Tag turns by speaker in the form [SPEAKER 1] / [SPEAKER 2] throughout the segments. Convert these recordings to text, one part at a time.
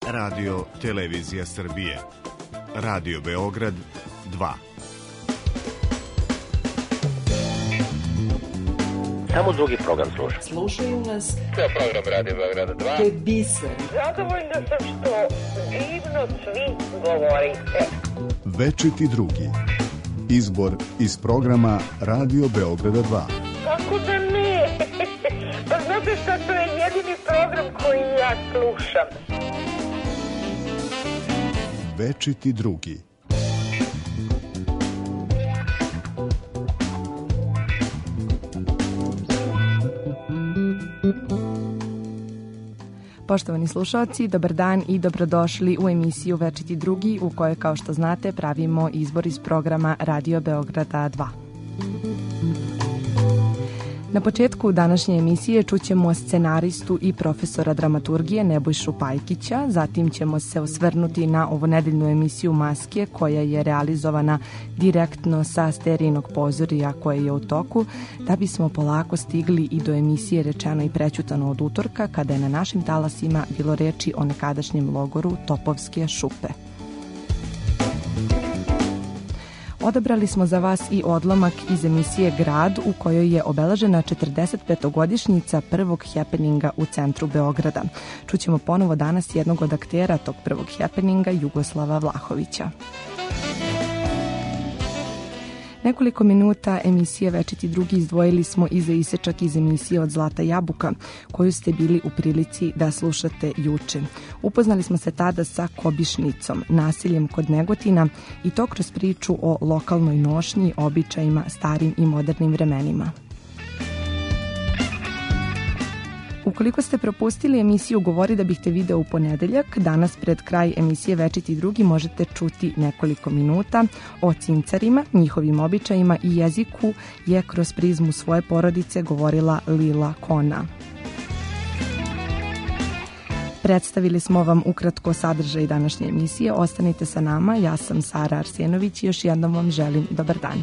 [SPEAKER 1] Radio Televizija Srbije, Radio Beograd 2.
[SPEAKER 2] Samo drugi program slušam.
[SPEAKER 3] Slušaju nas.
[SPEAKER 2] To je program Radio Beograda 2.
[SPEAKER 3] To je biser.
[SPEAKER 4] Zadovoljna sam što divno svi govorite.
[SPEAKER 1] Večiti drugi. Izbor iz programa Radio Beograda 2.
[SPEAKER 4] Kako da ne? Pa znate šta, to je jedini program koji ja slušam.
[SPEAKER 1] Večiti drugi.
[SPEAKER 5] Poštovani slušalci, dobar dan i dobrodošli u emisiju Večiti drugi, u kojoj, kao što znate, pravimo izbor iz programa Radio Beograda 2. Na početku današnje emisije čućemo scenaristu i profesora dramaturgije Nebojšu Pajkića, zatim ćemo se osvrnuti na ovonedeljnu emisiju Maske koja je realizovana direktno sa Sterijinog pozorija koje je u toku, da bismo polako stigli i do emisije Rečeno i prećutano od utorka, kada je na našim talasima bilo reči o nekadašnjem logoru Topovske šupe. Odabrali smo za vas i odlomak iz emisije Grad, u kojoj je obeležena 45-godišnjica prvog happeninga u centru Beograda. Čućemo ponovo danas jednog od aktera tog prvog happeninga, Jugoslava Vlahovića. Nekoliko minuta emisije Večiti drugi izdvojili smo i za isečak iz emisije Od Zlata jabuka, koju ste bili u prilici da slušate juče. Upoznali smo se tada sa Kobišnicom, nasiljem kod Negotina, i to kroz priču o lokalnoj nošnji, običajima, starim i modernim vremenima. Ukoliko ste propustili emisiju Govori da bih te video u ponedeljak, danas pred kraj emisije Večiti drugi možete čuti nekoliko minuta o cincarima, njihovim običajima i jeziku je kroz prizmu svoje porodice govorila Lila Kona. Predstavili smo vam ukratko sadržaj današnje emisije. Ostanite sa nama, ja sam Sara Arsenović i još jednom vam želim dobar dan.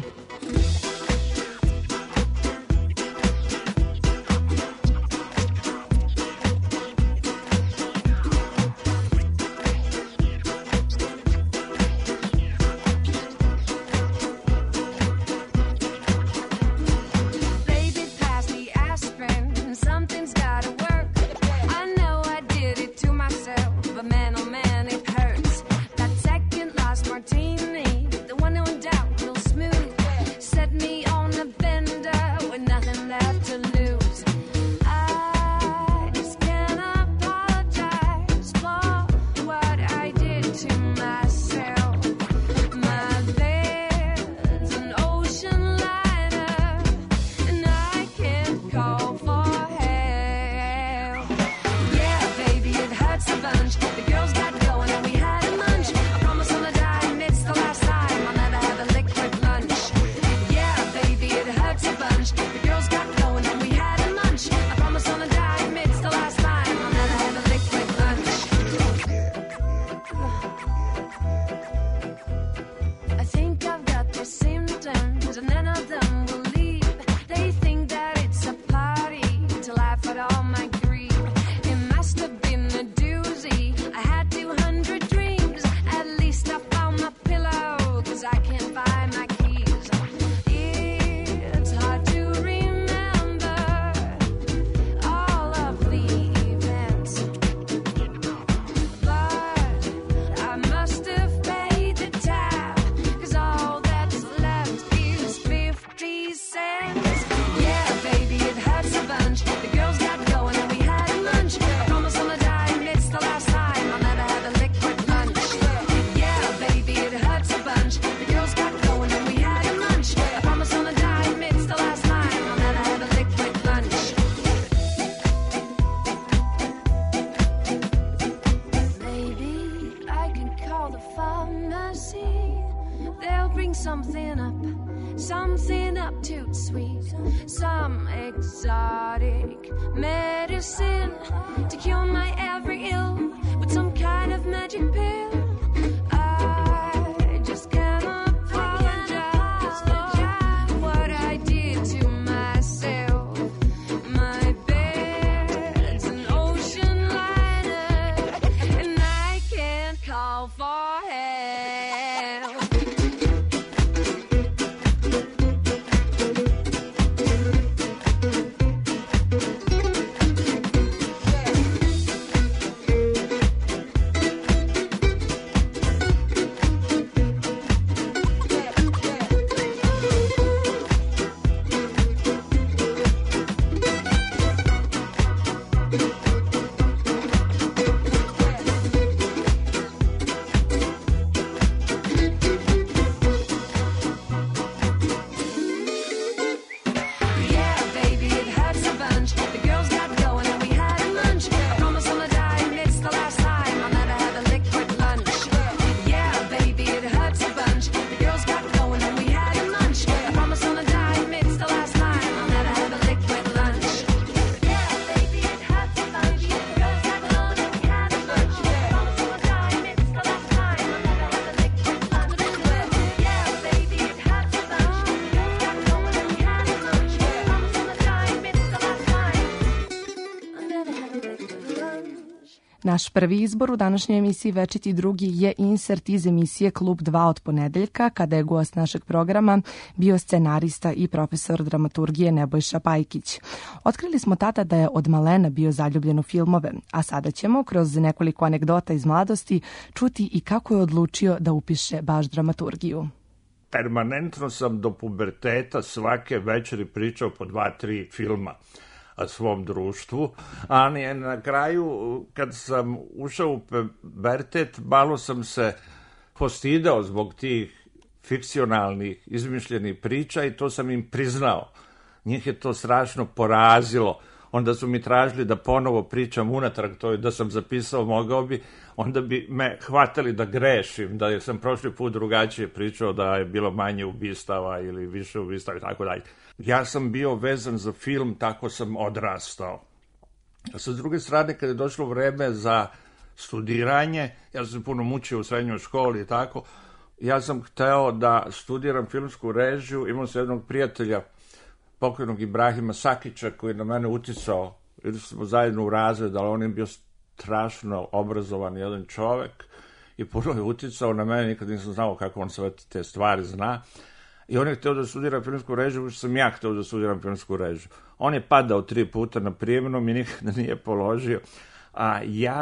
[SPEAKER 5] Naš prvi izbor u današnjoj emisiji Večiti drugi je insert iz emisije Klub 2 od ponedeljka, kada je gost našeg programa bio scenarista i profesor dramaturgije Nebojša Pajkić. Otkrili smo tada da je od malena bio zaljubljen u filmove, a sada ćemo kroz nekoliko anegdota iz mladosti čuti i kako je odlučio da upiše baš dramaturgiju.
[SPEAKER 3] Permanentno sam do puberteta svake večeri pričao po 2-3 filma svom društvu, ali na kraju kad sam ušao u pubertet malo sam se postidao zbog tih fikcionalnih izmišljenih priča i to sam im priznao. Njih je to strašno porazilo. Onda su mi tražili da ponovo pričam unatrag to i da sam zapisao, mogao bi, onda bi me hvatali da grešim, da sam prošli put drugačije pričao, da je bilo manje ubistava ili više ubistava i tako dalje. Ja sam bio vezan za film, tako sam odrastao. A sa druge strane, kada je došlo vreme za studiranje, ja sam se puno mučio u srednjoj školi i tako, ja sam hteo da studiram filmsku režiju, imao sam jednog prijatelja, pokojnog Ibrahima Sakića, koji je na mene uticao, ili smo zajedno u razred, ali on je bio strašno obrazovan jedan čovek i puno je uticao na mene, nikad nisam znao kako on sve te stvari zna. I on je hteo da studira filmsku režiju, što sam ja hteo da studiram filmsku režiju. On je padao 3 puta na prijemnom i nikada nije položio. A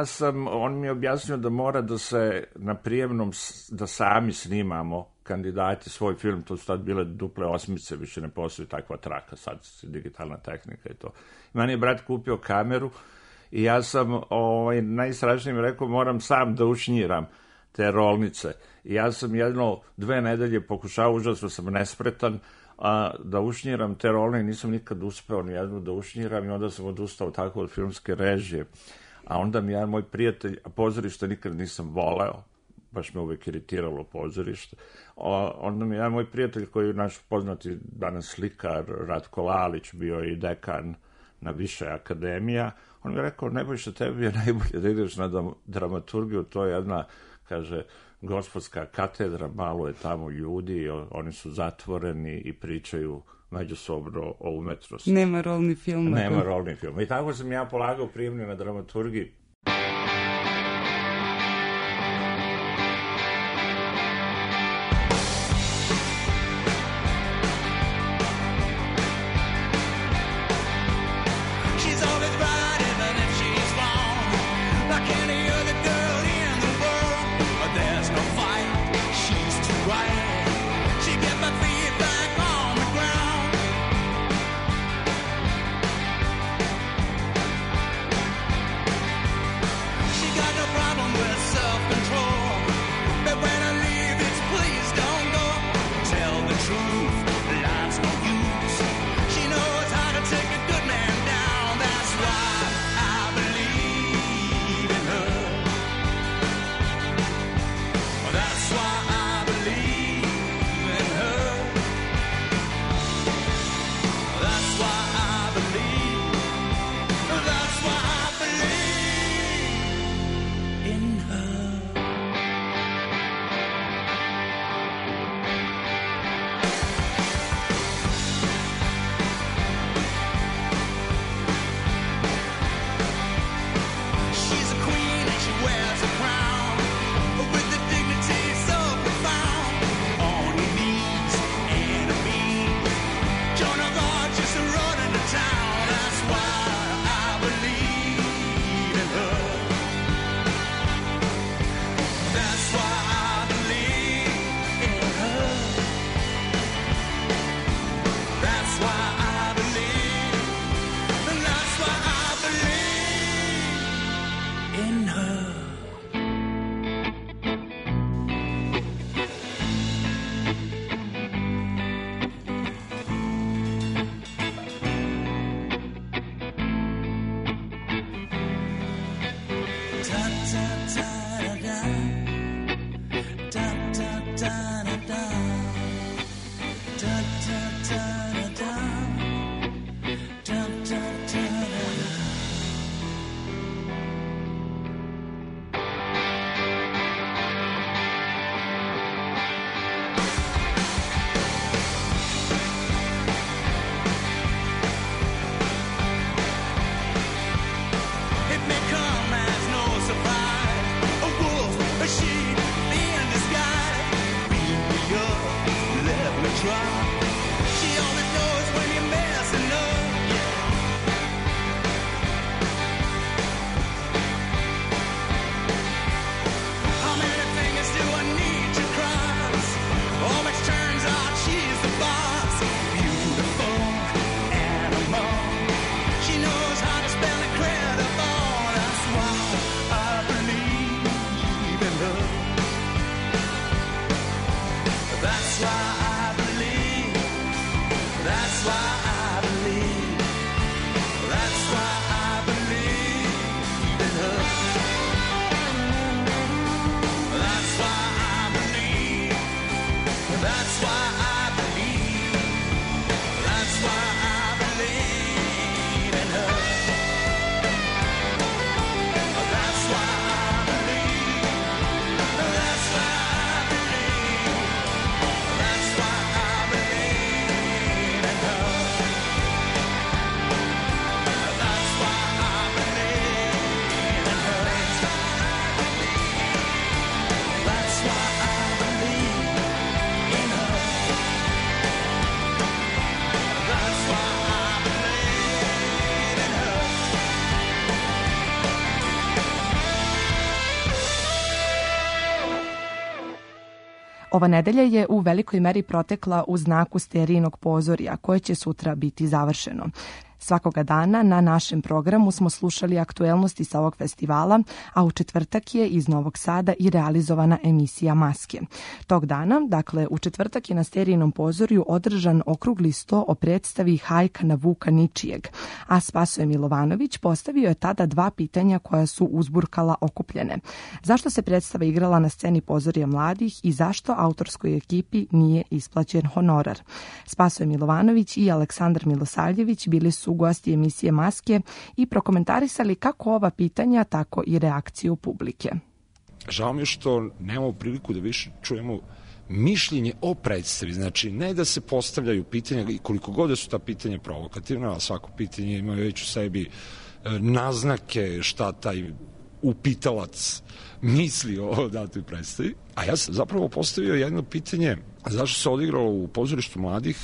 [SPEAKER 3] on mi je objasnio da mora da se na prijemnom, da sami snimamo kandidati svoj film, to su tad bile duple osmice, više ne postoji takva traka, sad digitalna tehnika i to. Meni je brat kupio kameru i ja sam najstrašnije mi rekao, moram sam da ušnjiram te rolnice. I ja sam 1-2 nedelje pokušao, užasno sam nespretan, da ušnjiram te rolne i nisam nikad uspeo ni jednu da ušnjiram i onda sam odustao tako od filmske režije. A onda mi jedan moj prijatelj, a pozorište nikad nisam voleo, baš me uvek iritiralo pozorište, onda mi jedan moj prijatelj koji je naš poznati danas slikar Ratko Lalić, bio i dekan na više akademija, on mi je rekao, Nebojša, tebi je najbolje da ideš na dramaturgiju, to je jedna, kaže, gospodska katedra, malo je tamo ljudi, oni su zatvoreni i pričaju međusobno o umetnosti.
[SPEAKER 6] Nema rolni film.
[SPEAKER 3] Nema rolni film. I tako sam ja polagao prijemni na dramaturgiji.
[SPEAKER 5] Ova nedelja je u velikoj meri protekla u znaku Sterijinog pozorja, koje će sutra biti završeno. Svakoga dana na našem programu smo slušali aktuelnosti sa ovog festivala, a u četvrtak je iz Novog Sada i realizovana emisija Maske. Tog dana, dakle u četvrtak je na Sterijinom pozorju održan okrugli sto o predstavi Hajka na Vuka Ničijeg, a Spasoje Milovanović postavio je tada dva pitanja koja su uzburkala okupljene. Zašto se predstava igrala na sceni Pozorja mladih i zašto autorskoj ekipi nije isplaćen honorar? Spasoje Milovanović i Aleksandar Milosavljević bili su gosti emisije Maske i prokomentarisali kako ova pitanja, tako i reakciju publike.
[SPEAKER 6] Žao mi je što nemamo priliku da više čujemo mišljenje o predstavi. Znači, ne da se postavljaju pitanja, i koliko god da su ta pitanja provokativna, a svako pitanje ima već u sebi naznake šta taj upitalac misli o datoj predstavi. A ja sam zapravo postavio jedno pitanje, zašto se odigralo u pozorištu mladih,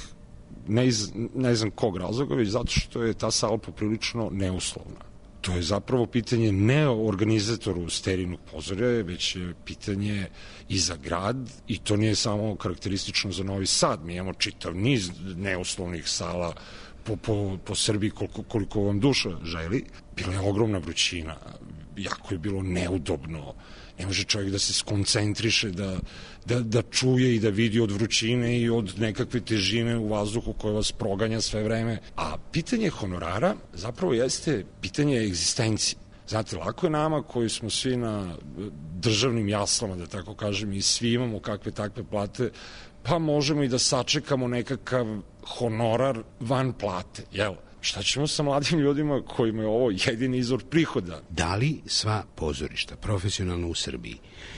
[SPEAKER 6] ne znam kog razloga, već zato što je ta sala poprilično neuslovna. To je zapravo pitanje ne organizatoru Sterijinog pozorja, već je pitanje i za grad, i to nije samo karakteristično za Novi Sad. Mi imamo čitav niz neuslovnih sala po Srbiji koliko vam duša želi. Bila je ogromna vrućina, jako je bilo neudobno, ne može čovjek da se skoncentriše, da čuje i da vidi od vrućine i od nekakve težine u vazduhu koje vas proganja sve vreme. A pitanje honorara zapravo jeste pitanje egzistencije. Znate, lako je nama koji smo svi na državnim jaslama, da tako kažem, i svi imamo kakve takve plate, pa možemo i da sačekamo nekakav honorar van plate, jel? Šta ćemo sa mladim ljudima kojima je ovo jedini izvor prihoda?
[SPEAKER 7] Da li sva pozorišta profesionalno u Srbiji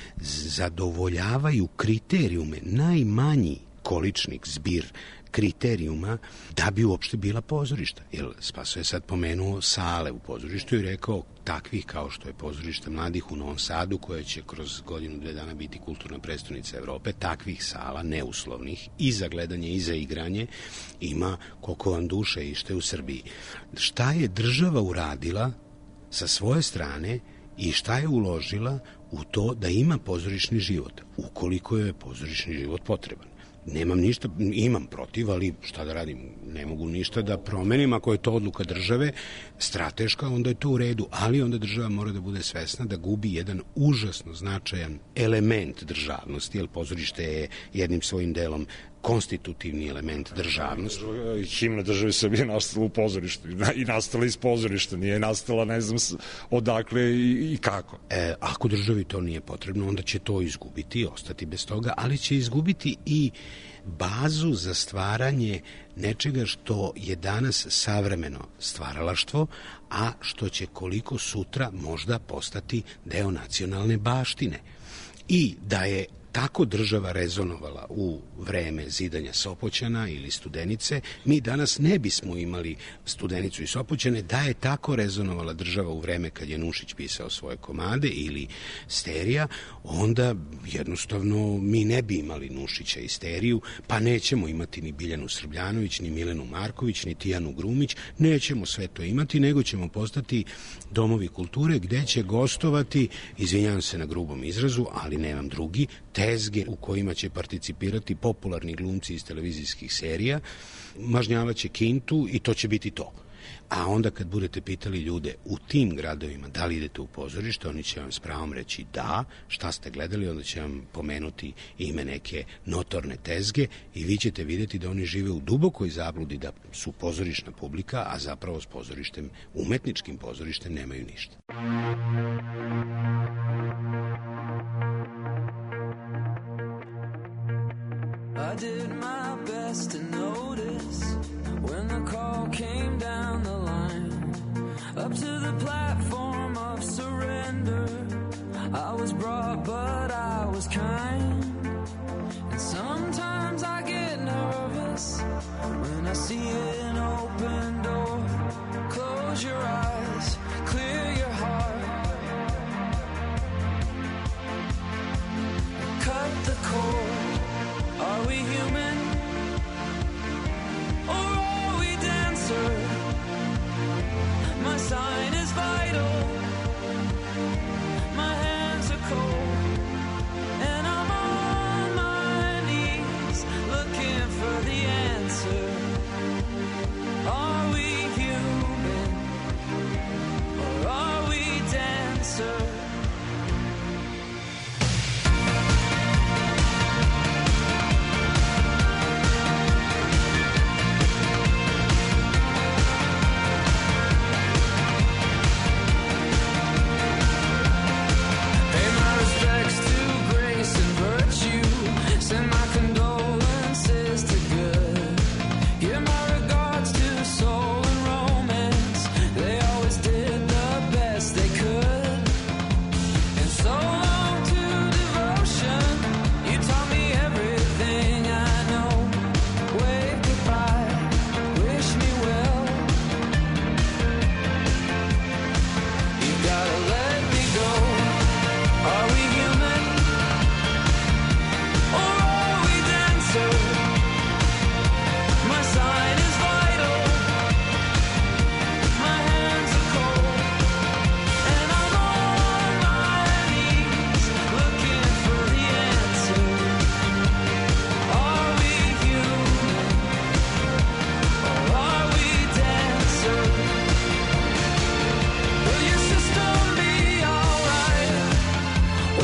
[SPEAKER 7] zadovoljavaju kriterijume, najmanji količnik, zbir kriterijuma da bi uopšte bila pozorišta? Jer Spaso je sad pomenuo sale u pozorištu i rekao takvih kao što je pozorište mladih u Novom Sadu, koje će kroz godinu, 2 dana biti kulturna prestonica Evrope, takvih sala, neuslovnih, i za gledanje i za igranje, ima koliko vam duše ište u Srbiji. Šta je država uradila sa svoje strane i šta je uložila u to da ima pozorišni život, ukoliko je pozorišni život potreban? Nemam ništa, imam protiv, ali šta da radim, ne mogu ništa da promenim. Ako je to odluka države, strateška, onda je to u redu, ali onda država mora da bude svesna da gubi jedan užasno značajan element državnosti, jer pozorište je jednim svojim delom konstitutivni element državnosti.
[SPEAKER 6] Himna države Srbije je nastala u pozorištu i nastala iz pozorišta, nije nastala ne znam odakle i kako.
[SPEAKER 7] Ako državi to nije potrebno, onda će to izgubiti, ostati bez toga, ali će izgubiti i bazu za stvaranje nečega što je danas savremeno stvaralaštvo, a što će koliko sutra možda postati deo nacionalne baštine. I da je tako država rezonovala u vreme zidanja Sopoćana ili Studenice, mi danas ne bismo imali Studenicu i Sopoćane. Da je tako rezonovala država u vreme kad je Nušić pisao svoje komade ili Sterija, onda jednostavno mi ne bi imali Nušića i Steriju, pa nećemo imati ni Biljanu Srbljanović, ni Milenu Marković, ni Tijanu Grumić, nećemo sve to imati, nego ćemo postati domovi kulture gde će gostovati, izvinjavam se na grubom izrazu, ali nemam drugi, tezge u kojima će participirati popularni glumci iz televizijskih serija, mažnjavaće kintu i to će biti to. A onda kad budete pitali ljude u tim gradovima da li idete u pozorište, oni će vam s pravom reći da, šta ste gledali, onda će vam pomenuti ime neke notorne tezge i vi ćete vidjeti da oni žive u dubokoj zabludi da su pozorišna publika, a zapravo s pozorištem, umetničkim pozorištem, nemaju ništa.
[SPEAKER 8] I did my best to notice when the call came down the line, up to the platform of surrender. I was brought, but I was kind. And sometimes I get nervous when I see an open door. Close your eyes, clear your heart, cut the cord. Are we human, or are we dancer? My sign is vital, my hands are cold, and I'm on my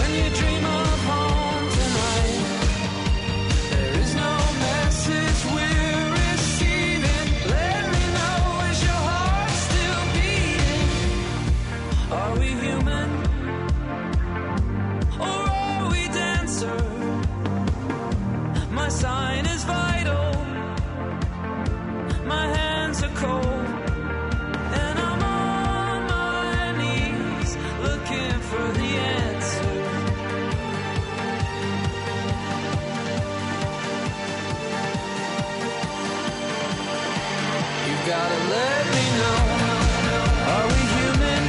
[SPEAKER 8] Can you dream of home tonight? There is no message we're receiving. Let me know, is your heart still beating? Are we human? Or are we dancer? My sign is vital. My hands are cold. And I'm on my knees looking for the answer. You gotta let me know. Are we human?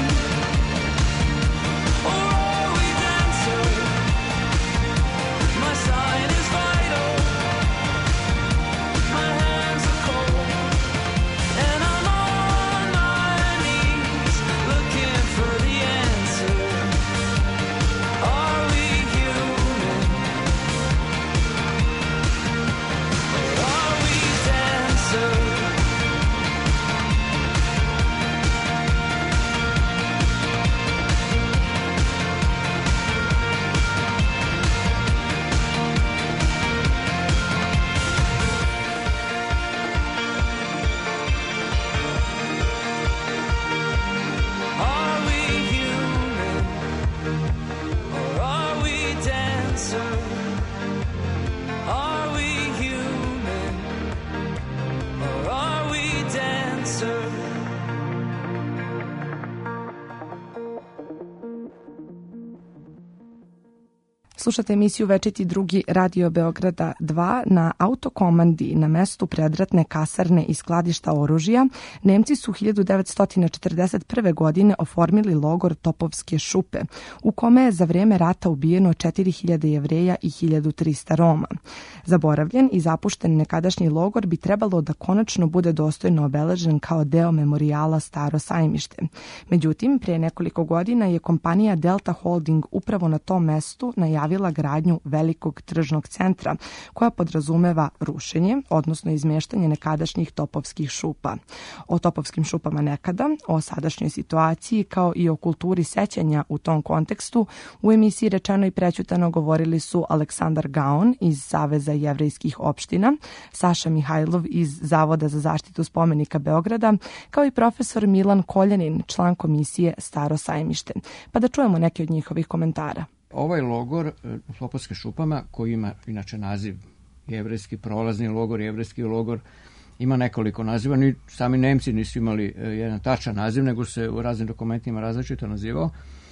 [SPEAKER 8] Or are we dancer? My sign is vital. My hands are cold. And I'm on my knees looking for the answer. Are we human? Or are we dancer? Are we human? Or are we dancer? Are we human? Or are we dancer?
[SPEAKER 5] Slušate emisiju Večiti drugi Radio Beograda 2 na autokomandi na mestu predratne kasarne i skladišta oružja. Nemci su 1941. godine oformili logor Topovske šupe, u kome je za vreme rata ubijeno 4000 Jevreja i 1300 Roma. Zaboravljen i zapušten nekadašnji logor bi trebalo da konačno bude dostojno obeležen kao deo memorijala Staro sajmište. Međutim, prije nekoliko godina je kompanija Delta Holding upravo na tom mestu najavila gradnju velikog tržnog centra, koja podrazumeva rušenje, odnosno izmeštanje nekadašnjih topovskih šupa. O topovskim šupama nekada, o sadašnjoj situaciji, kao i o kulturi sećanja u tom kontekstu, u emisiji Rečeno i prećutano govorili su Aleksandar Gaon iz Saveza jevrejskih opština, Saša Mihajlov iz Zavoda za zaštitu spomenika Beograda, kao i profesor Milan Koljanin, član komisije Staro sajmište. Pa da čujemo neke od njihovih komentara.
[SPEAKER 9] Ovaj logor u Topovskim šupama, koji ima inače naziv jevrejski prolazni logor, jevrejski logor, ima nekoliko naziva. Ni sami Nemci nisu imali jedan tačan naziv, nego se u raznim dokumentima različito nazivao,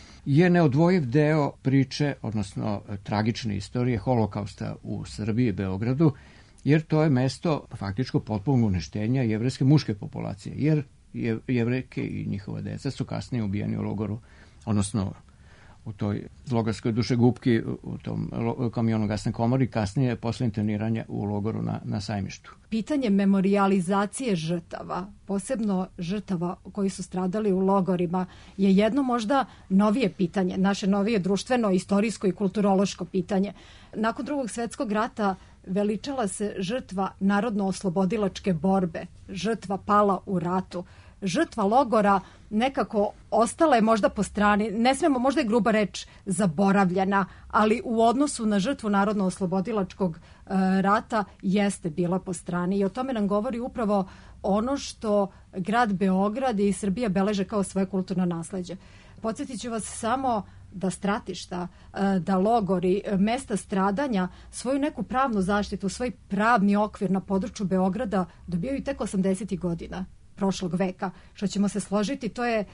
[SPEAKER 9] je neodvojiv deo priče, odnosno tragične istorije holokausta u Srbiji i Beogradu, jer to je mesto faktičko potpunog uništenja jevrejske muške populacije, jer jevrejke i njihova deca su kasnije ubijeni u logoru, odnosno u toj zlogarskoj dušegupki, u tom kamionu gasne komori, kasnije posle interniranja u logoru na sajmištu.
[SPEAKER 10] Pitanje memorijalizacije žrtava, posebno žrtava koji su stradali u logorima, je jedno možda novije pitanje, naše novije društveno, istorijsko i kulturološko pitanje. Nakon Drugog svjetskog rata veličala se žrtva narodno-oslobodilačke borbe, žrtva pala u ratu. Žrtva logora nekako ostala je možda po strani, ne smemo, možda je gruba reč, zaboravljena, ali u odnosu na žrtvu narodno-oslobodilačkog rata jeste bila po strani i o tome nam govori upravo ono što grad Beograd i Srbija beleže kao svoje kulturno nasleđe. Podsjetit ću vas samo da stratišta, da logori, mesta stradanja svoju neku pravnu zaštitu, svoj pravni okvir na području Beograda dobijaju tek 80. godina prošlog veka, što ćemo se složiti, to je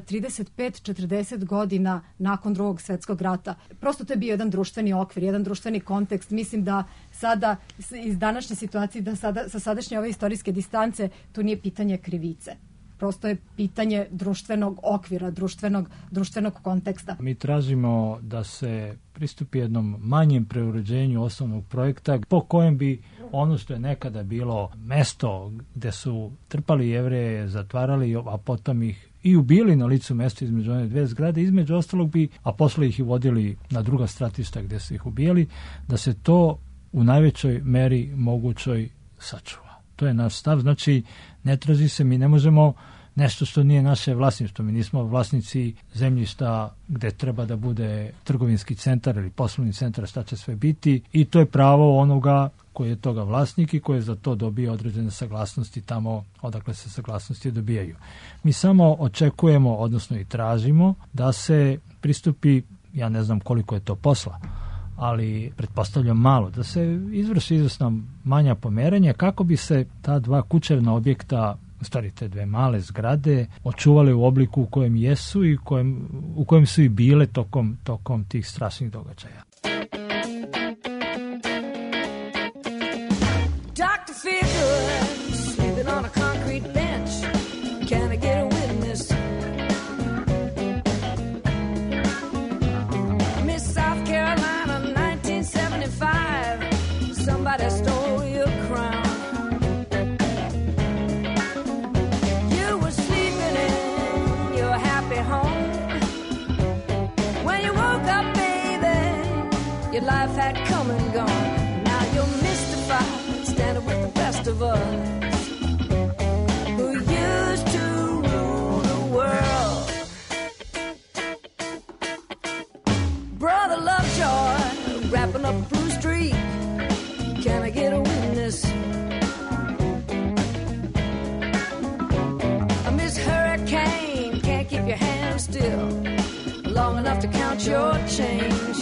[SPEAKER 10] 35-40 godina nakon Drugog svjetskog rata. Prosto to je bio jedan društveni okvir, jedan društveni kontekst. Mislim da sada iz današnje situacije, da sada, sa sadašnje ove istorijske distance, to nije pitanje krivice. Prosto je pitanje društvenog okvira, društvenog konteksta.
[SPEAKER 11] Mi tražimo da se pristupi jednom manjem preuređenju osnovnog projekta po kojem bi ono što je nekada bilo mesto gde su trpali Jevreje, zatvarali, a potom ih i ubili na licu mesta između one dve zgrade, između ostalog bi, a posle ih i vodili na druga stratišta gde su ih ubijali, da se to u najvećoj meri mogućoj sačuva. To je naš stav, znači ne traži se, mi ne možemo nešto što nije naše vlasništvo. Mi nismo vlasnici zemljišta gde treba da bude trgovinski centar ili poslovni centar, šta će sve biti, i to je pravo onoga koji je toga vlasnik i koji za to dobije određene saglasnosti tamo odakle se saglasnosti dobijaju. Mi samo očekujemo, odnosno i tražimo, da se pristupi, ja ne znam koliko je to posla, ali pretpostavljam malo, da se izvrši izvrsna manja pomeranja kako bi se ta dva kućevna objekta, u stvari te dve male zgrade, očuvale u obliku u kojem jesu i u kojem su i bile tokom tih strašnih događaja.
[SPEAKER 8] Dr. Feelgood, sleeping on a concrete bench. Can I get a witness? Miss South Carolina, 1975. Somebody stole your crown. You were sleeping in your happy home. When you woke up, baby, your life had come and gone. Now you're mystified, standing with the rest of us who used to rule the world. Brother Lovejoy, wrapping up Blue Street. Can I get a witness? Miss Hurricane, can't keep your hands still long enough to count your change.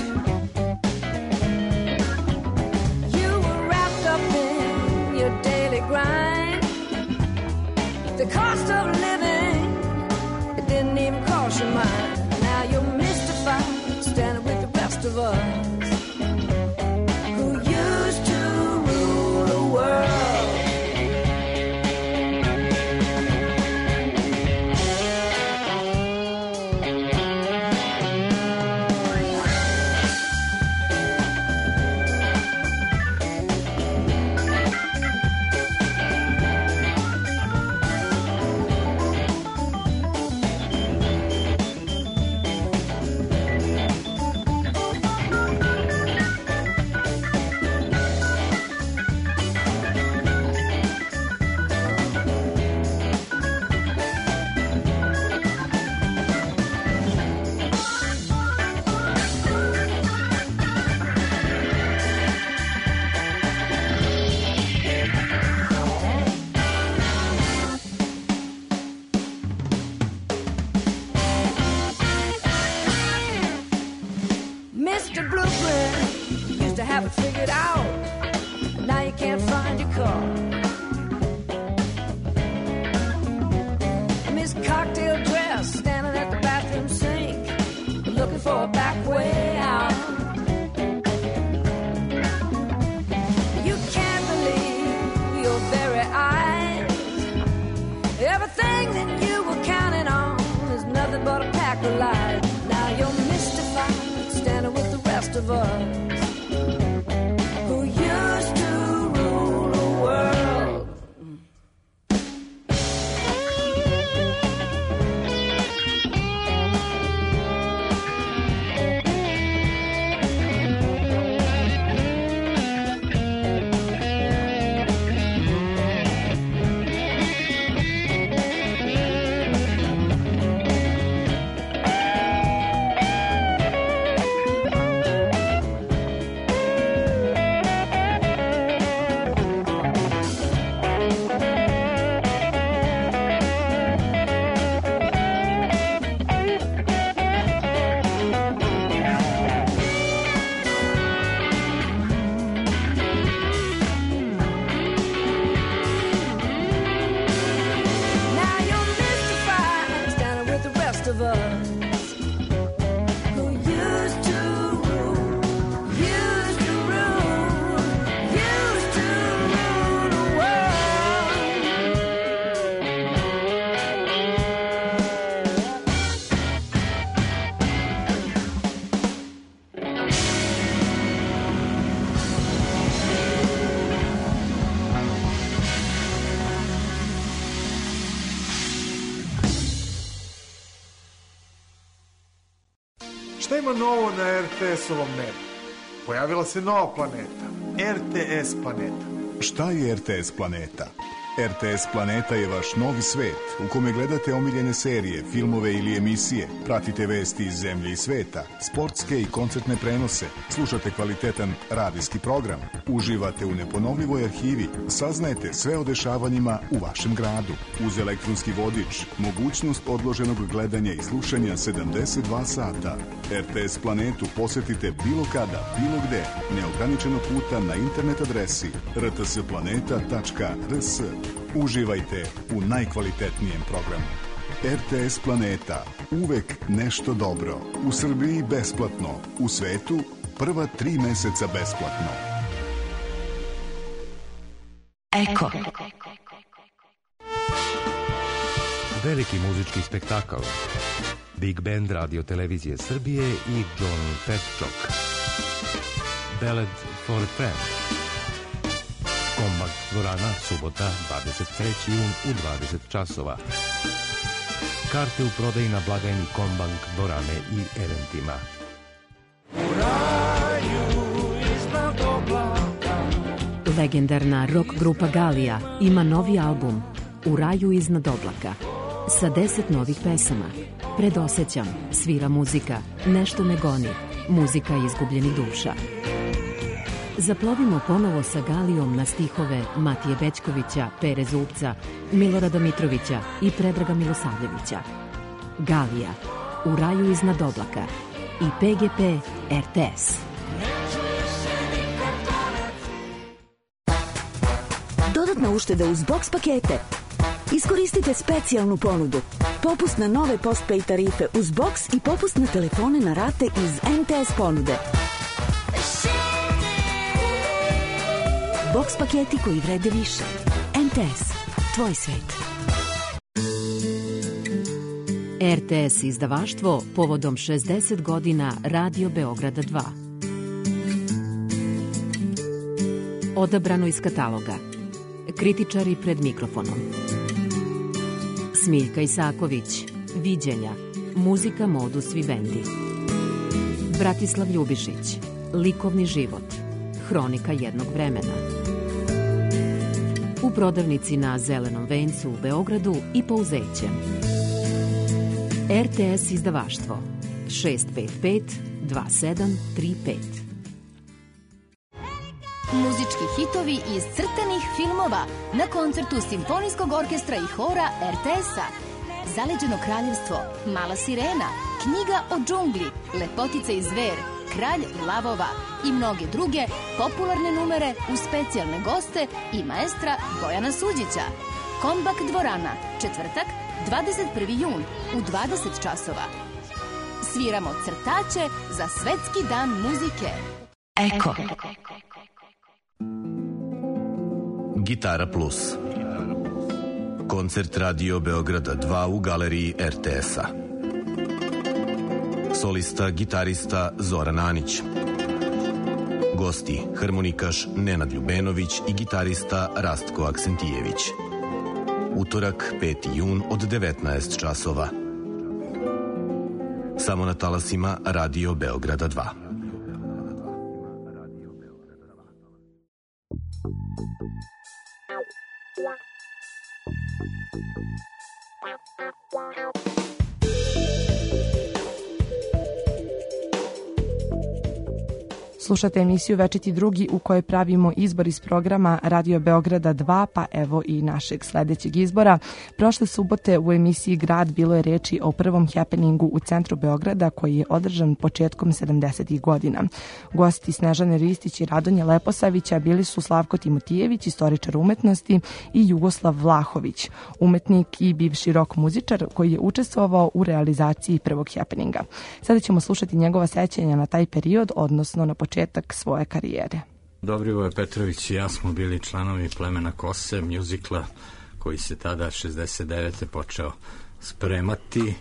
[SPEAKER 8] Grind. The cost of living, it didn't even cross your mind. Now you're mystified, standing with the rest of us who used to rule the world. Mr. Blueprint used to have it figured out. Now you can't find your car. Miss Cocktail Dress standing at the bathroom sink, looking for a back way out. You can't believe your very eyes. Everything that you were counting on is nothing but a pack of lies. Now you're mystified, standing with the rest of us who used to rule the world.
[SPEAKER 12] Šta ima novo na RTS-ovom nebu? Pojavila se nova planeta, RTS planeta.
[SPEAKER 1] Šta je RTS planeta? RTS Planeta je vaš novi svet u kome gledate omiljene serije, filmove ili emisije, pratite vesti iz zemlje i sveta, sportske i koncertne prenose, slušate kvalitetan radijski program, uživate u neponovljivoj arhivi, saznajete sve o dešavanjima u vašem gradu. Uz elektronski vodič, mogućnost odloženog gledanja i slušanja 72 sata. RTS Planetu posetite bilo kada, bilo gde, neograničeno puta na internet adresi rtsplaneta.rs. Uživajte u najkvalitetnijem programu. RTS Planeta. Uvek nešto dobro. U Srbiji besplatno. U svetu prva 3 meseca besplatno.
[SPEAKER 13] Eko.
[SPEAKER 14] Veliki muzički spektakl. Big Band Radio Televizije Srbije i John Petčok. Ballad for a Friend. Kombak dvorana, subota, 23. jun u 20 časova. Karte u prodaji na blagajni Kombank dvorane i eventima.
[SPEAKER 13] Legendarna rock grupa Galija ima novi album U raju iznad oblaka sa 10 novih pesama. Predosećam, svira muzika, nešto me goni, muzika izgubljenih duša. Zaplovimo ponovo sa Galijom na stihove Matije Bećkovića, Pere Zubca, Milorada Mitrovića i Predraga Milosavljevića. Galija, U raju iznad oblaka i PGP RTS.
[SPEAKER 15] Dodatna ušteda uz box pakete. Iskoristite specijalnu ponudu. Popust na nove postpay tarife uz box i popust na telefone na rate iz MTS ponude. Box paketi koji vrede više. MTS. Tvoj svet.
[SPEAKER 13] RTS izdavaštvo povodom 60 godina Radio Beograda 2. Odabrano iz kataloga. Kritičari pred mikrofonom. Smiljka Isaković, Viđenja, muzika Modus Vivendi. Bratislav Ljubišić, Likovni život, Hronika jednog vremena. U prodavnici na Zelenom vencu u Beogradu i Pouzećem. RTS izdavaštvo 655 2735.
[SPEAKER 16] Muzički hitovi iz crtanih filmova na koncertu Simfonijskog orkestra i hora RTS-a. Zaleđeno kraljevstvo, Mala sirena, Knjiga o džungli, Lepotica i zver, Kralj lavova i mnoge druge popularne numere uz specijalne goste i maestra Bojana Suđića. Kombak dvorana, četvrtak, 21. jun u 20 časova. Sviramo crtače za Svetski dan muzike.
[SPEAKER 13] Eko.
[SPEAKER 17] Gitara Plus. Koncert Radio Beograda 2 u galeriji RTS-a. Solista, gitarista Zoran Anić. Gosti, harmonikaš Nenad Ljubenović i gitarista Rastko Aksentijević. Utorak, 5. jun od 19 časova. Samo na talasima Radio Beograda 2.
[SPEAKER 5] Slušate emisiju Večiti drugi u kojoj pravimo izbor iz programa Radio Beograda 2, pa evo i našeg sledećeg izbora. Prošle subote u emisiji Grad bilo je reči o prvom happeningu u centru Beograda koji je održan početkom 70. godina. Gosti Snežane Ristić i Radonje Leposavića bili su Slavko Timotijević, istoričar umetnosti, i Jugoslav Vlahović, umetnik i bivši rock muzičar koji je učestvovao u realizaciji prvog happeninga. Sada ćemo slušati njegova sećanja na taj period, odnosno na početak svoje karijere.
[SPEAKER 18] Dobrivoje Petrović i ja smo bili članovi Plemena Kose, mjuzikla koji se tada 69. počeo spremati,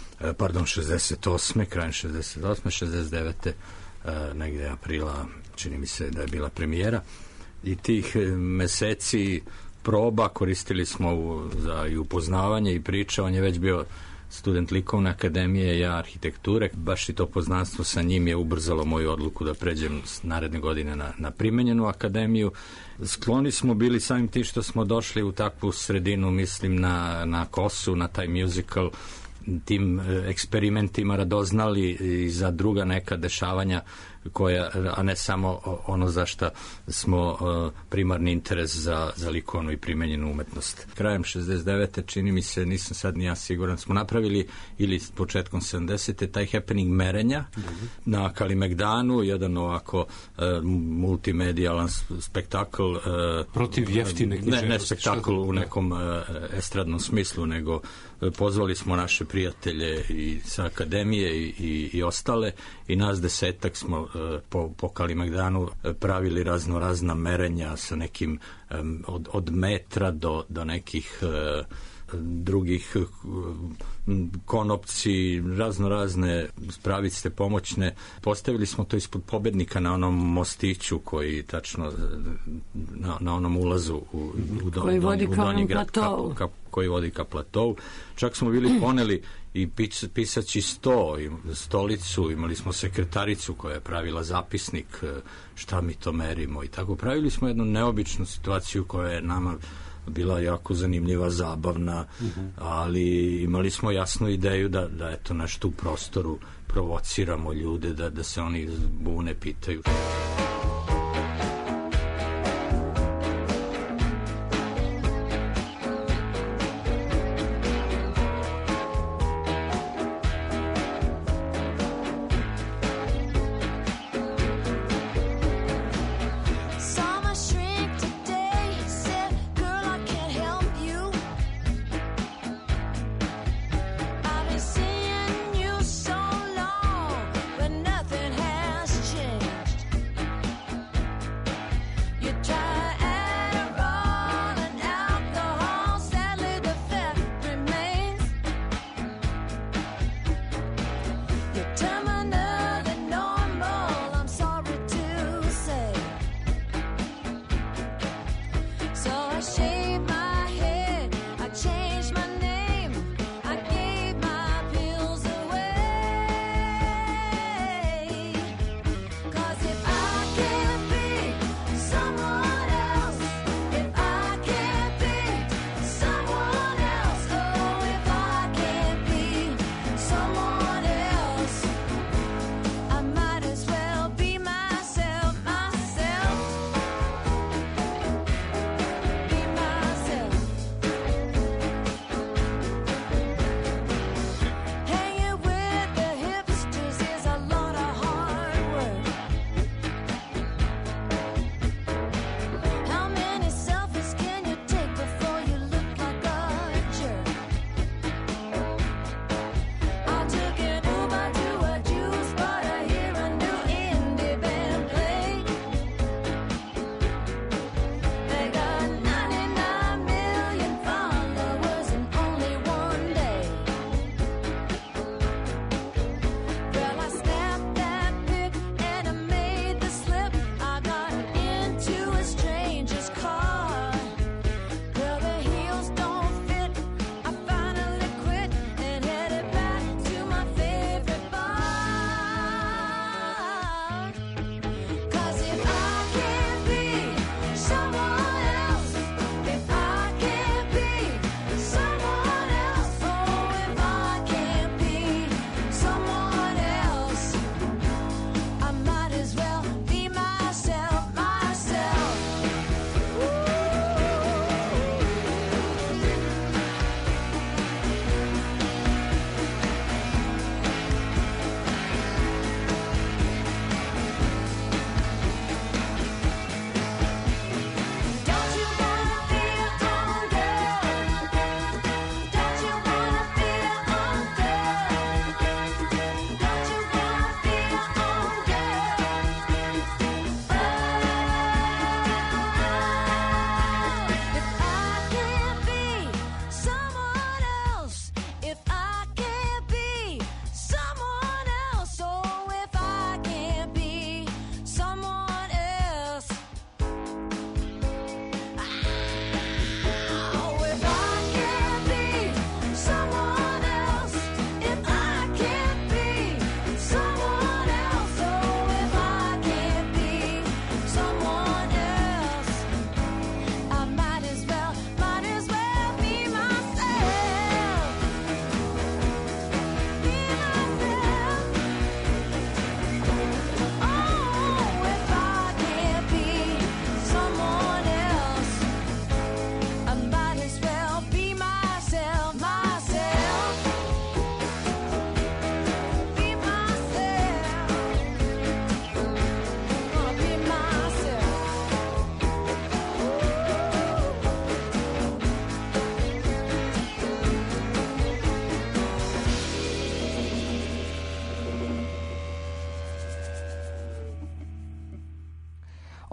[SPEAKER 18] 68. krajem 68. 69. negde aprila, čini mi se da je bila premijera, i tih meseci proba koristili smo za i upoznavanje i priča. On je već bio student likovne akademije, ja arhitekture. Baš i to poznanstvo sa njim je ubrzalo moju odluku da pređem naredne godine na primenjenu akademiju. Skloni smo bili samim tim što smo došli u takvu sredinu, mislim na Kosu, na taj musical, tim eksperimentima radoznali i za druga neka dešavanja a ne samo ono za šta smo primarni interes za likovnu i primenjenu umetnost. Krajem 69. čini mi se, nisam sad ni ja siguran, smo napravili, ili početkom 70. taj happening merenja na Kalimegdanu, jedan ovako multimedijalan spektakl.
[SPEAKER 6] Protiv jeftine književnosti.
[SPEAKER 18] Ne spektakl u nekom estradnom smislu, nego pozvali smo naše prijatelje i sa akademije i ostale i nas 10 smo po Kalimegdanu pravili razna merenja sa nekim od metra do nekih drugih konopci, razne spravice pomoćne. Postavili smo to ispod Pobednika na onom mostiću koji tačno na onom ulazu u donji grad, koji vodi ka platovu. Čak smo bili poneli i pisaći sto, stolicu, imali smo sekretaricu koja je pravila zapisnik šta mi to merimo i tako. Pravili smo jednu neobičnu situaciju koja je nama bila jako zanimljiva, zabavna, ali imali smo jasnu ideju da eto nešto u prostoru provociramo ljude, da se oni bune, pitaju.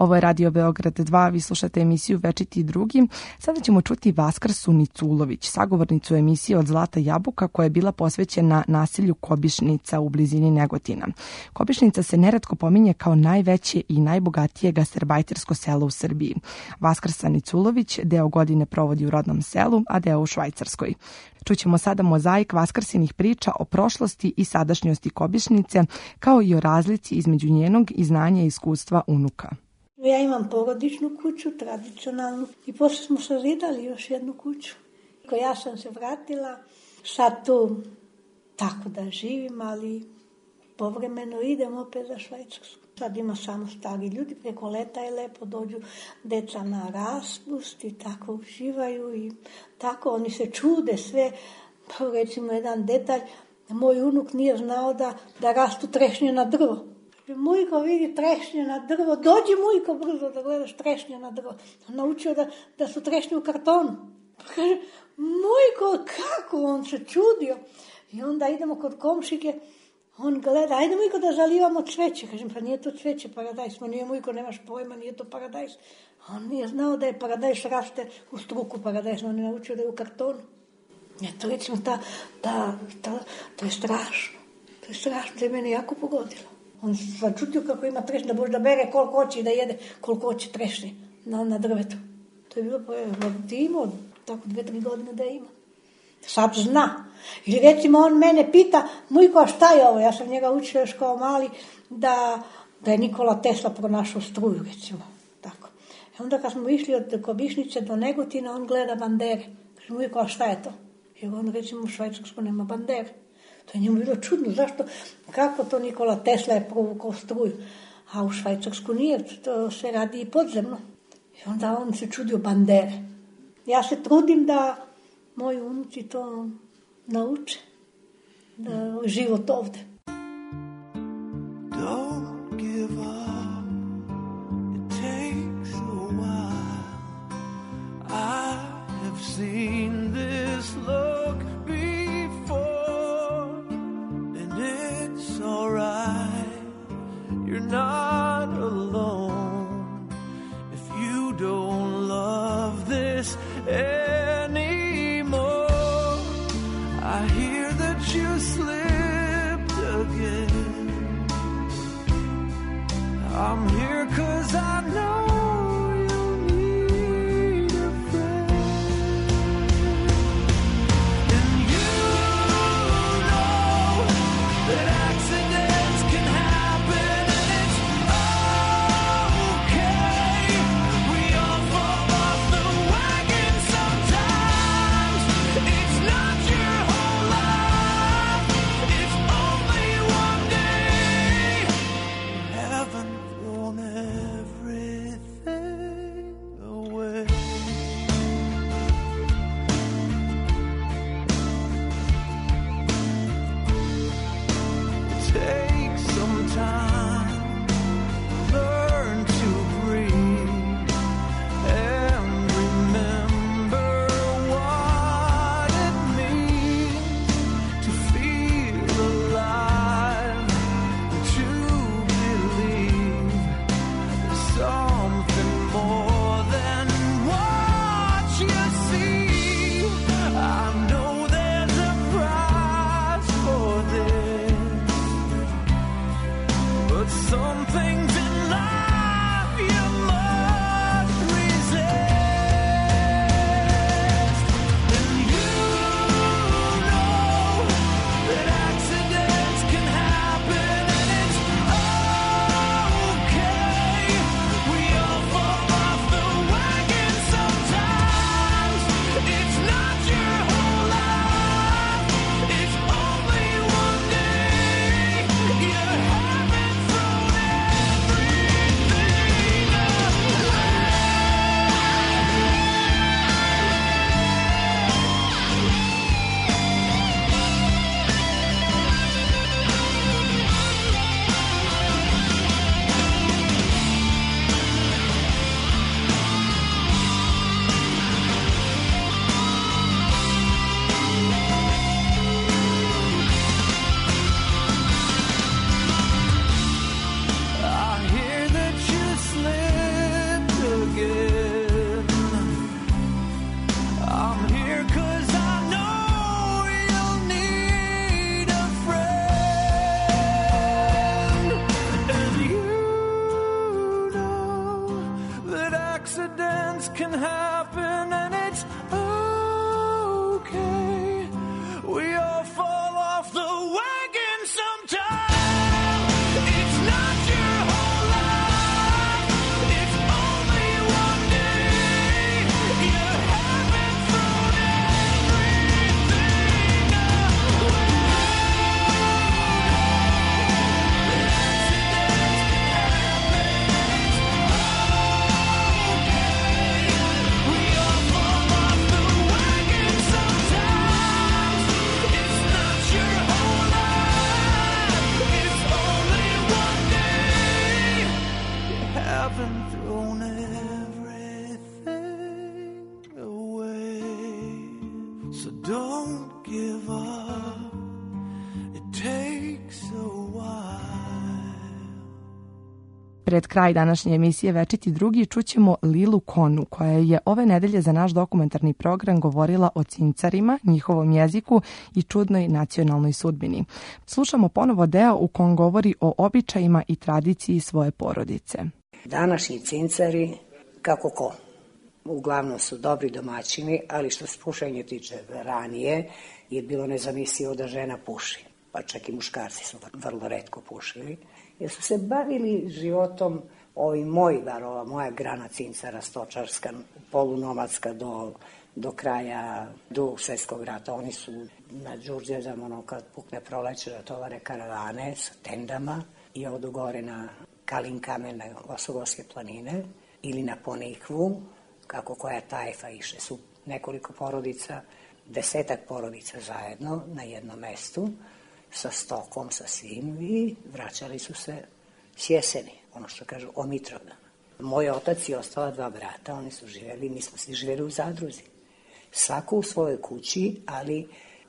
[SPEAKER 5] Ovo je Radio Beograd 2, vi slušate emisiju Večiti drugi. Sada ćemo čuti Vaskrsu Niculović, sagovornicu emisije Od zlata jabuka koja je bila posvećena naselju Kobišnica u blizini Negotina. Kobišnica se neretko pominje kao najveće i najbogatije gastarbajtersko selo u Srbiji. Vaskrsa Niculović deo godine provodi u rodnom selu, a deo u Švajcarskoj. Čućemo sada mozaik Vaskrsinih priča o prošlosti i sadašnjosti Kobišnice, kao i o razlici između njenog i znanja i iskustva unuka.
[SPEAKER 19] Ja imam porodičnu kuću, tradicionalnu, i posle smo sazidali još jednu kuću. Ja sam se vratila, sad tu tako da živim, ali povremeno idem opet za Švajcarsku. Sad ima samo stari ljudi, preko leta je lepo, dođu deca na raspust i tako uživaju i tako oni se čude sve. Pa recimo jedan detalj, moj unuk nije znao da rastu trešnje na drvo. Mujko vidi trešnje na drvo, dođi Mujko brzo da gledaš trešnje na drvo. Naučio da su trešnje u kartonu. Pa kaže, Mujko, kako? On se čudio. I onda idemo kod komšike, on gleda, ajde Mujko da zalivamo cveće. Kažem, pa nije to cveće, paradajs. Ma nije Mujko, nemaš pojma, nije to paradajs. On nije znao da je paradajs, raste u struku paradajs, on je naučio da je u kartonu. Eto, recimo, to je strašno. To je strašno, to je mene jako pogodilo. On se začutio kako ima trešnje, da može da bere koliko hoće i da jede koliko hoće trešnje na drvetu. To je bilo imao tako 2-3 godine da ima. Sad zna. Ili recimo on mene pita, Mujko, a šta je ovo? Ja sam njega učila još kao mali da je Nikola Tesla pronašao struju, recimo. Tako. I onda kad smo išli od Kobišnice do Negotina, on gleda bandere. Kaže, Mujko, a šta je to? Jer on recimo u Švajcarsku nema bandere. To je njemu bilo čudno, zašto, kako to Nikola Tesla je provukao struju, a u Švajcarsku nije, to se radi i podzemno. I onda on se čudio bandere. Ja se trudim da moji unuci to nauče, da život ovde.
[SPEAKER 8] Don't give up, it takes a while. I have seen this look before, and it's alright, you're not alone. If you don't love this anymore, I hear that you slipped again. I'm here 'cause I know you need a friend, and you know that accidents can happen and it's okay. We all fall off the wagon sometimes. It's not your whole life, it's only one day. You haven't thrown it accidents can happen and it's okay. We all fall off the wagon sometimes. It's not your whole life. It's only one day. You haven't thrown everything away. Haven't thrown everything away, so don't give up. It takes a while.
[SPEAKER 5] Pred kraj današnje emisije Večiti drugi čućemo Lilu Konu, koja je ove nedelje za naš dokumentarni program govorila o cincarima, njihovom jeziku i čudnoj nacionalnoj sudbini. Slušamo ponovo deo u kom govori o običajima i tradiciji svoje porodice.
[SPEAKER 20] Današnji cincari, kako ko, uglavnom su dobri domaćini, ali što se pušenja tiče ranije, je bilo nezamislivo da žena puši. Pa čak i muškarci su vrlo retko pušili, jer su se bavili životom ovi moji, bar ova moja grana cincara, stočarska, polunomadska do kraja Drugog svjetskog rata. Oni su na Đurđevdanu, ono kad pukne proleće, da tovare karavane sa tendama i odu gore na Kalin kamen na Osogorske planine ili na Ponikvu, kako koja tajfa iše. Su nekoliko porodica, 10 porodica zajedno na jednom mestu, sa stokom, sa svim, i vraćali su se s jeseni, ono što kažu o Mitrovdanu. Moj otac i ostala 2 brata, oni su živjeli, mi smo svi živjeli u zadruzi. Svako u svojoj kući, ali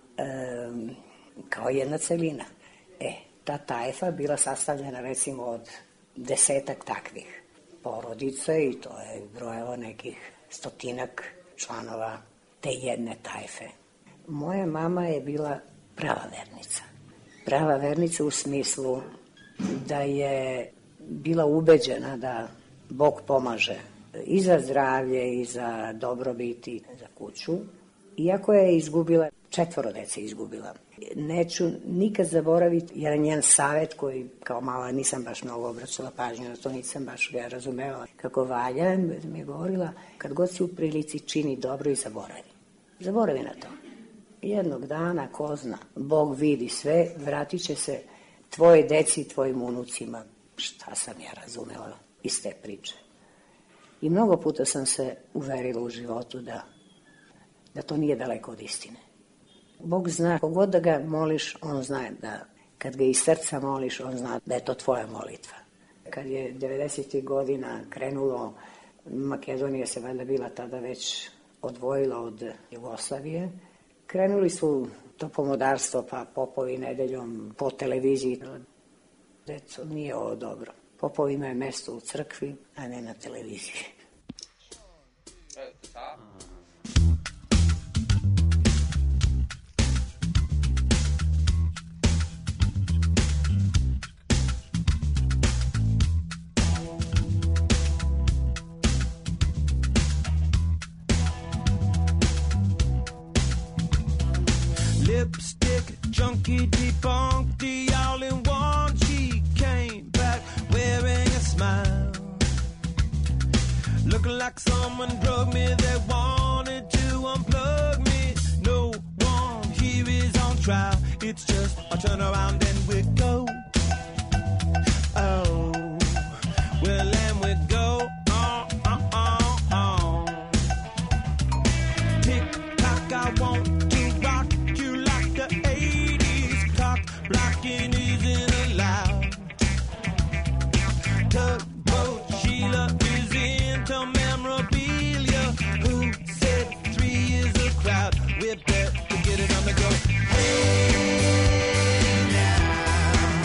[SPEAKER 20] kao jedna celina. Ta tajfa bila sastavljena recimo od 10 takvih porodica i to je brojalo nekih 100 članova te jedne tajfe. Moja mama je bila prava vernica. Prava vernica u smislu da je bila ubeđena da Bog pomaže i za zdravlje i za dobrobit i za kuću. Iako je izgubila, 4 dece izgubila. Neću nikad zaboraviti jedan njen savjet koji kao mala nisam baš mnogo obraćala pažnju, na to nisam baš ga razumela kako valja. Mi je govorila, kad god si u prilici čini dobro i zaboravi. Zaboravi na to. Jednog dana, ko zna, Bog vidi sve, vratit će se tvoje deci i tvojim unucima. Šta sam ja razumela iz te priče. I mnogo puta sam se uverila u životu da to nije daleko od istine. Bog zna, kogod da ga moliš, on zna da kad ga iz srca moliš, on zna da je to tvoja molitva. Kad je 90. godina krenulo, Makedonija se valjda bila tada već odvojila od Jugoslavije, krenuli su to pomodarstvo, pa popovi nedeljom po televiziji. Deco, nije ovo dobro. Popovi imaju mesto u crkvi, a ne na televiziji.
[SPEAKER 8] Lipstick junkie debunked the all-in-one. She came back wearing a smile, looking like someone drugged me. They wanted to unplug me. No one here is on trial. It's just a turn around and we go. Oh, well, and we go. Tick-tock, I want blocking isn't allowed. Tugboat Sheila is into memorabilia. Who said 3 is a crowd? We better get it on the go. Hey now.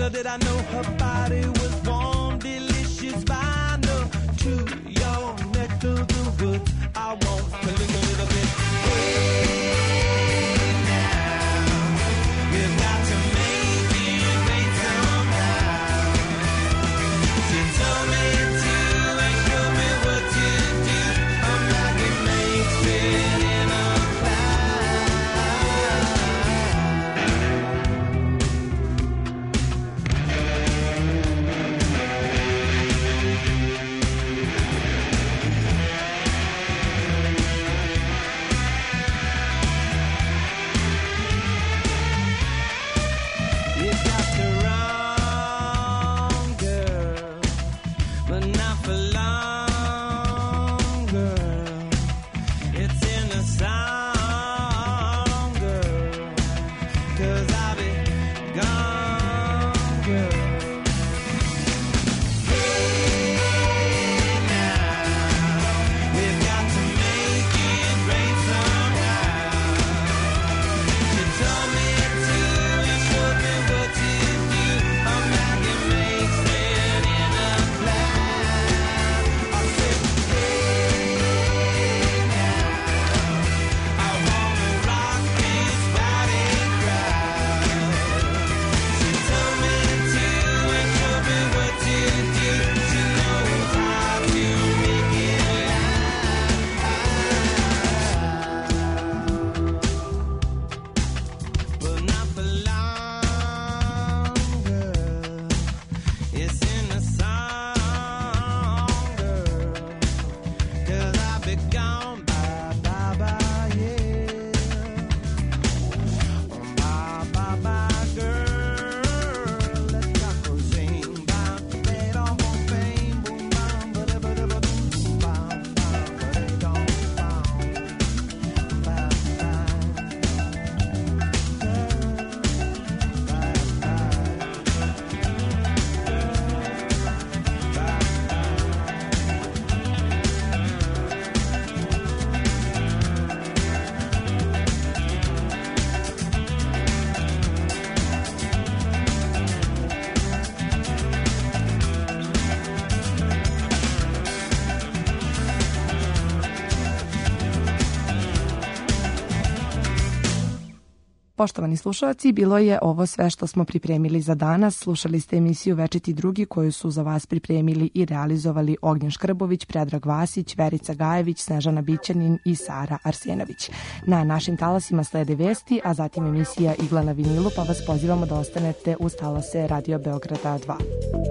[SPEAKER 8] Little did I know her body was warm, delicious vinyl to your neck of the woods. I want to live a little bit. Hey, now, we've got to make it right somehow. She told me to and showed me what to do. I'm like it makes it in a
[SPEAKER 5] Poštovani slušalci, bilo je ovo sve što smo pripremili za danas. Slušali ste emisiju Večiti drugi koju su za vas pripremili i realizovali Ognjen Škrbović, Predrag Vasić, Verica Gajević, Snežana Bićanin i Sara Arsenović. Na našim talasima slede vesti, a zatim emisija Igla na vinilu, pa vas pozivamo da ostanete uz talase Radio Beograda 2.